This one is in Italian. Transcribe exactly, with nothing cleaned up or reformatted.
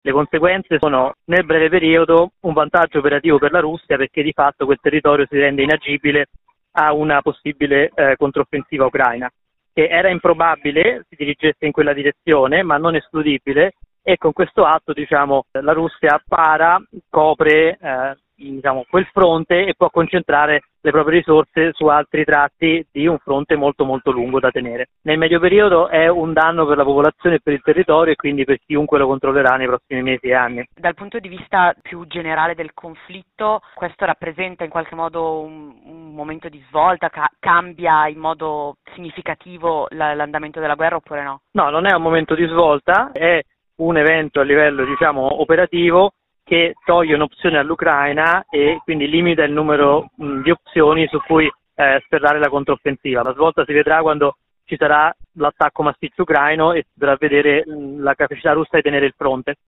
Le conseguenze sono nel breve periodo un vantaggio operativo per la Russia, perché di fatto quel territorio si rende inagibile a una possibile eh, controffensiva ucraina, che era improbabile si dirigesse in quella direzione, ma non escludibile, e con questo atto diciamo, la Russia para, copre eh, diciamo, quel fronte e può concentrare le proprie risorse su altri tratti di un fronte molto molto lungo da tenere. Nel medio periodo è un danno per la popolazione e per il territorio, e quindi per chiunque lo controllerà nei prossimi mesi e anni. Dal punto di vista più generale del conflitto, questo rappresenta in qualche modo un, un momento di svolta, ca- cambia in modo significativo la, l'andamento della guerra oppure no? No, non è un momento di svolta, è un evento a livello diciamo operativo che toglie un'opzione all'Ucraina e quindi limita il numero mh, di opzioni su cui eh, sferrare la controffensiva. La svolta si vedrà quando ci sarà l'attacco massiccio ucraino e si dovrà vedere mh, la capacità russa di tenere il fronte.